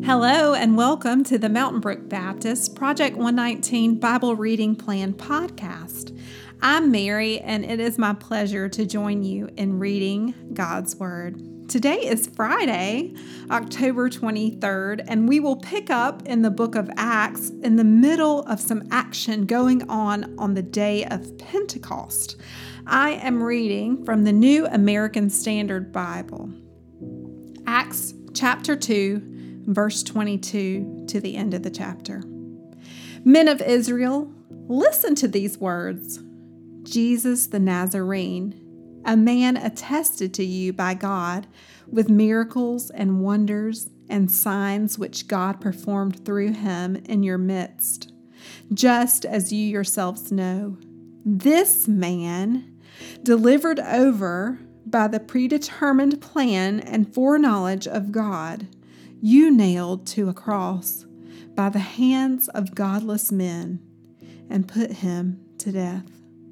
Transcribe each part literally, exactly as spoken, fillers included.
Hello and welcome to the Mountain Brook Baptist Project one nineteen Bible Reading Plan podcast. I'm Mary and it is my pleasure to join you in reading God's Word. Today is Friday, October twenty-third, and we will pick up in the book of Acts in the middle of some action going on on the day of Pentecost. I am reading from the New American Standard Bible. Acts chapter two, verse twenty-two to the end of the chapter. Men of Israel, listen to these words. Jesus the Nazarene, a man attested to you by God with miracles and wonders and signs which God performed through him in your midst, just as you yourselves know. This man, delivered over by the predetermined plan and foreknowledge of God, you nailed to a cross by the hands of godless men and put him to death.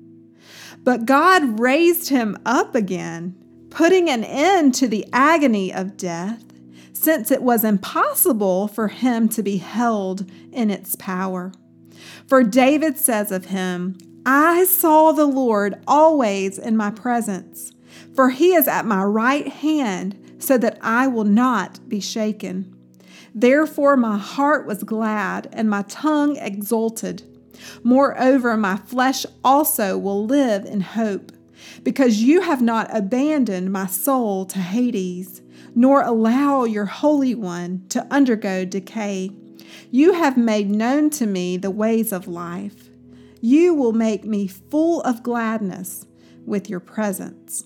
But God raised him up again, putting an end to the agony of death, since it was impossible for him to be held in its power. For David says of him, I saw the Lord always in my presence, for he is at my right hand, so that I will not be shaken. Therefore my heart was glad, and my tongue exulted. Moreover, my flesh also will live in hope, because you have not abandoned my soul to Hades, nor allow your Holy One to undergo decay. You have made known to me the ways of life. You will make me full of gladness with your presence.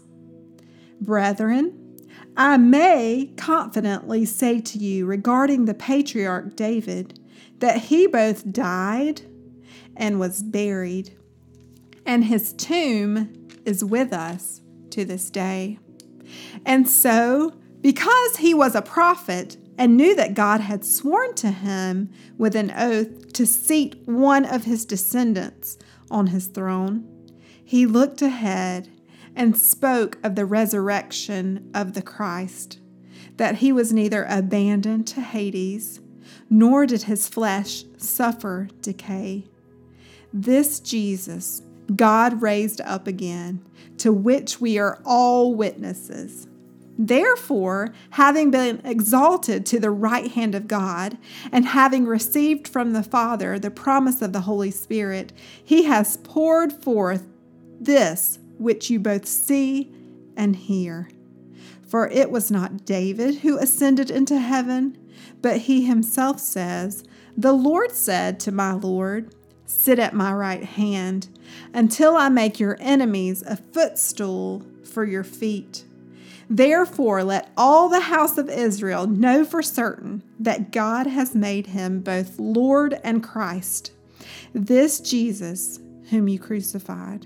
Brethren, I may confidently say to you regarding the patriarch David that he both died and was buried, and his tomb is with us to this day. And so, because he was a prophet and knew that God had sworn to him with an oath to seat one of his descendants on his throne, he looked ahead and spoke of the resurrection of the Christ, that he was neither abandoned to Hades, nor did his flesh suffer decay. This Jesus God raised up again, to which we are all witnesses. Therefore, having been exalted to the right hand of God, and having received from the Father the promise of the Holy Spirit, he has poured forth this which you both see and hear. For it was not David who ascended into heaven, but he himself says, The Lord said to my Lord, Sit at my right hand, until I make your enemies a footstool for your feet. Therefore, let all the house of Israel know for certain that God has made him both Lord and Christ, this Jesus whom you crucified.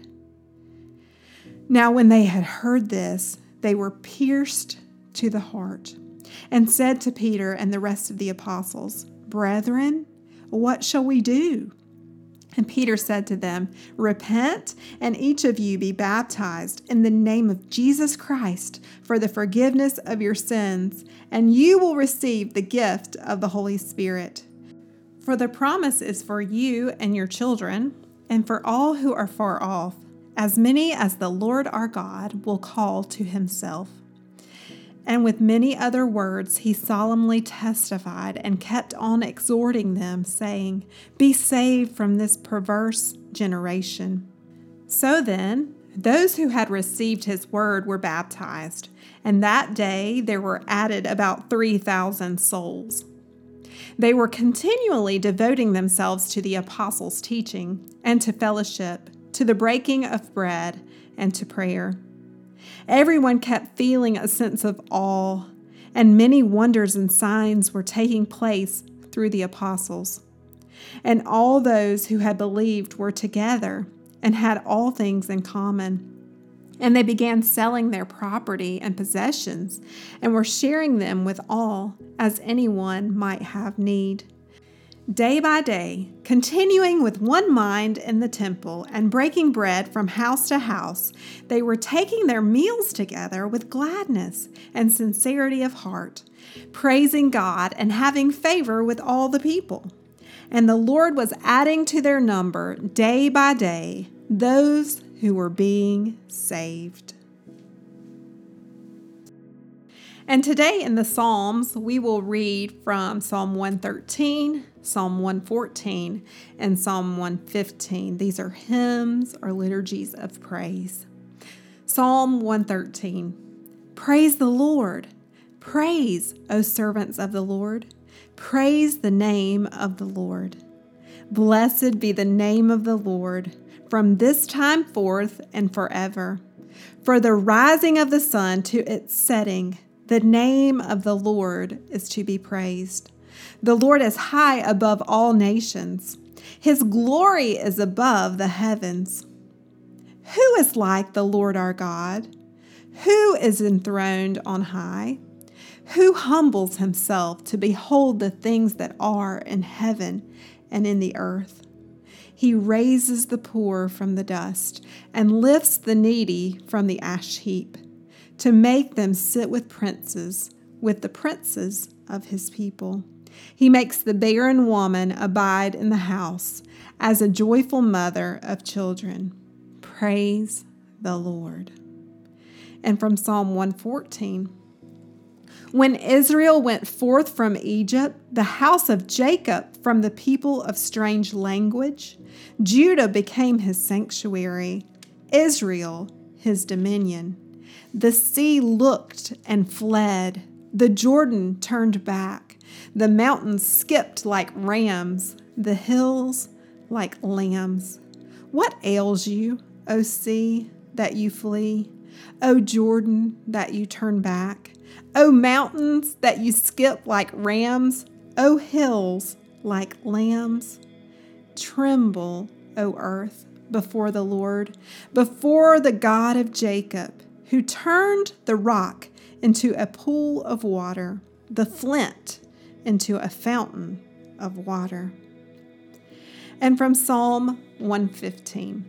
Now when they had heard this, they were pierced to the heart, and said to Peter and the rest of the apostles, Brethren, what shall we do? And Peter said to them, Repent, and each of you be baptized in the name of Jesus Christ for the forgiveness of your sins, and you will receive the gift of the Holy Spirit. For the promise is for you and your children, and for all who are far off, as many as the Lord our God will call to himself. And with many other words he solemnly testified and kept on exhorting them, saying, Be saved from this perverse generation. So then, those who had received his word were baptized, and that day there were added about three thousand souls. They were continually devoting themselves to the apostles' teaching and to fellowship, to the breaking of bread, and to prayer. Everyone kept feeling a sense of awe, and many wonders and signs were taking place through the apostles. And all those who had believed were together and had all things in common. And they began selling their property and possessions and were sharing them with all, as anyone might have need. Day by day, continuing with one mind in the temple and breaking bread from house to house, they were taking their meals together with gladness and sincerity of heart, praising God and having favor with all the people. And the Lord was adding to their number day by day those who were being saved. And today in the Psalms, we will read from Psalm one thirteen, Psalm one fourteen, and Psalm one fifteen. These are hymns or liturgies of praise. Psalm one thirteen. Praise the Lord. Praise, O servants of the Lord. Praise the name of the Lord. Blessed be the name of the Lord, from this time forth and forever. For the rising of the sun to its setting, the name of the Lord is to be praised. The Lord is high above all nations. His glory is above the heavens. Who is like the Lord our God? Who is enthroned on high? Who humbles himself to behold the things that are in heaven and in the earth? He raises the poor from the dust and lifts the needy from the ash heap, to make them sit with princes, with the princes of his people. He makes the barren woman abide in the house as a joyful mother of children. Praise the Lord. And from Psalm one fourteen. When Israel went forth from Egypt, the house of Jacob from the people of strange language, Judah became his sanctuary, Israel his dominion. The sea looked and fled. The Jordan turned back. The mountains skipped like rams, the hills like lambs. What ails you, O sea, that you flee? O Jordan, that you turn back? O mountains, that you skip like rams? O hills, like lambs? Tremble, O earth, before the Lord, before the God of Jacob, who turned the rock into a pool of water, the flint into a fountain of water. And from Psalm one fifteen.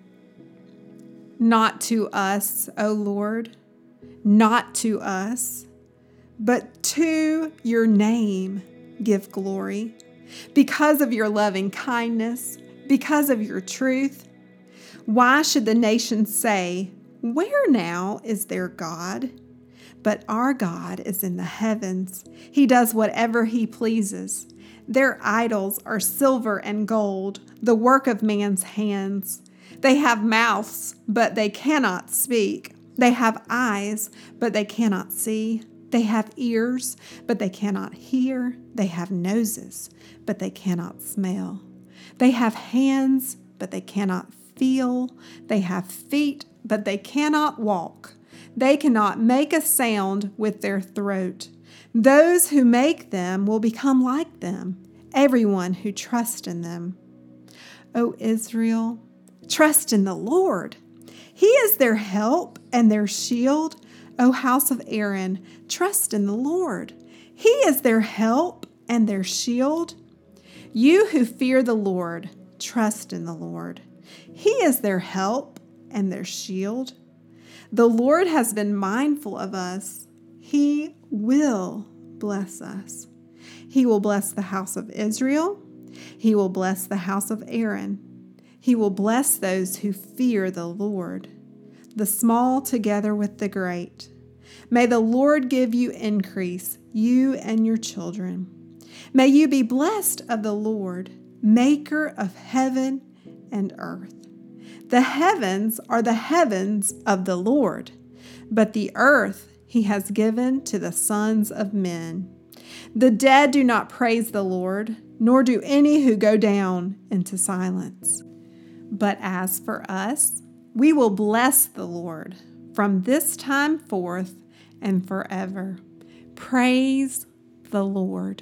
Not to us, O Lord, not to us, but to your name give glory, because of your loving kindness, because of your truth. Why should the nations say, where now is their God? But our God is in the heavens. He does whatever he pleases. Their idols are silver and gold, the work of man's hands. They have mouths, but they cannot speak. They have eyes, but they cannot see. They have ears, but they cannot hear. They have noses, but they cannot smell. They have hands, but they cannot feel. They have feet, but they cannot walk. They cannot make a sound with their throat. Those who make them will become like them, everyone who trusts in them. O Israel, trust in the Lord. He is their help and their shield. O house of Aaron, trust in the Lord. He is their help and their shield. You who fear the Lord, trust in the Lord. He is their help and their shield. The Lord has been mindful of us. He will bless us. He will bless the house of Israel. He will bless the house of Aaron. He will bless those who fear the Lord, the small together with the great. May the Lord give you increase, you and your children. May you be blessed of the Lord, maker of heaven and earth. The heavens are the heavens of the Lord, but the earth he has given to the sons of men. The dead do not praise the Lord, nor do any who go down into silence. But as for us, we will bless the Lord from this time forth and forever. Praise the Lord.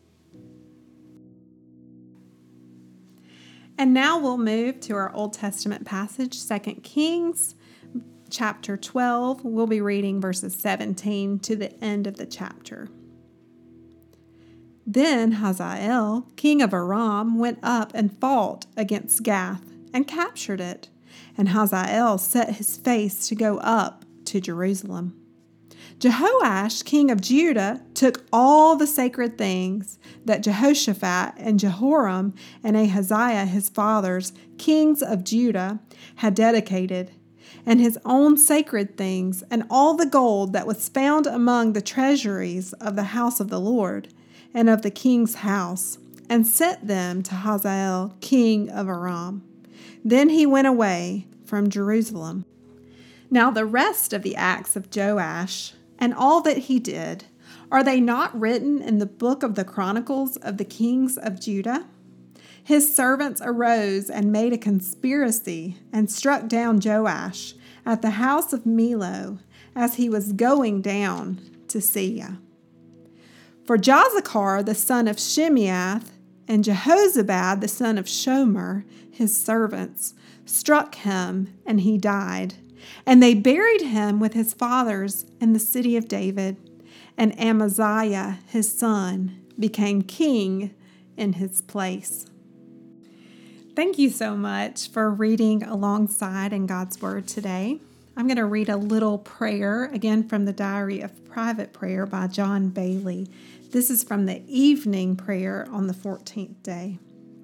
And now we'll move to our Old Testament passage, Second Kings, chapter twelve. We'll be reading verses seventeen to the end of the chapter. Then Hazael, king of Aram, went up and fought against Gath and captured it. And Hazael set his face to go up to Jerusalem. Jehoash, king of Judah, took all the sacred things that Jehoshaphat and Jehoram and Ahaziah, his fathers, kings of Judah, had dedicated, and his own sacred things, and all the gold that was found among the treasuries of the house of the Lord and of the king's house, and sent them to Hazael, king of Aram. Then he went away from Jerusalem. Now the rest of the acts of Joash, and all that he did, are they not written in the book of the Chronicles of the kings of Judah? His servants arose and made a conspiracy and struck down Joash at the house of Millo as he was going down to Seah. For Jozachar the son of Shimeath and Jehozabad the son of Shomer, his servants, struck him, and he died. And they buried him with his fathers in the city of David. And Amaziah, his son, became king in his place. Thank you so much for reading alongside in God's Word today. I'm going to read a little prayer, again from the Diary of Private Prayer by John Bailey. This is from the evening prayer on the fourteenth day.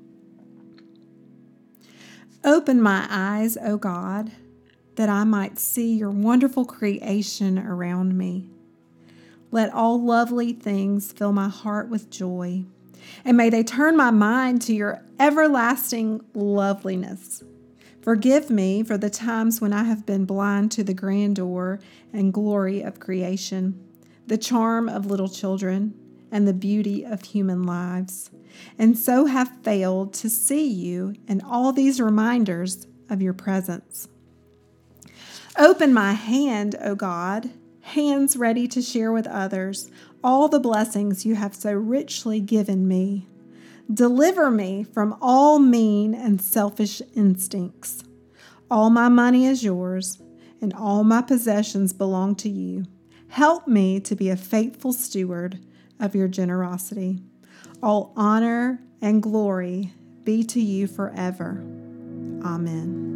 Open my eyes, O God, that I might see your wonderful creation around me. Let all lovely things fill my heart with joy, and may they turn my mind to your everlasting loveliness. Forgive me for the times when I have been blind to the grandeur and glory of creation, the charm of little children, and the beauty of human lives, and so have failed to see you in all these reminders of your presence. Open my hand, O God, hands ready to share with others all the blessings you have so richly given me. Deliver me from all mean and selfish instincts. All my money is yours, and all my possessions belong to you. Help me to be a faithful steward of your generosity. All honor and glory be to you forever. Amen.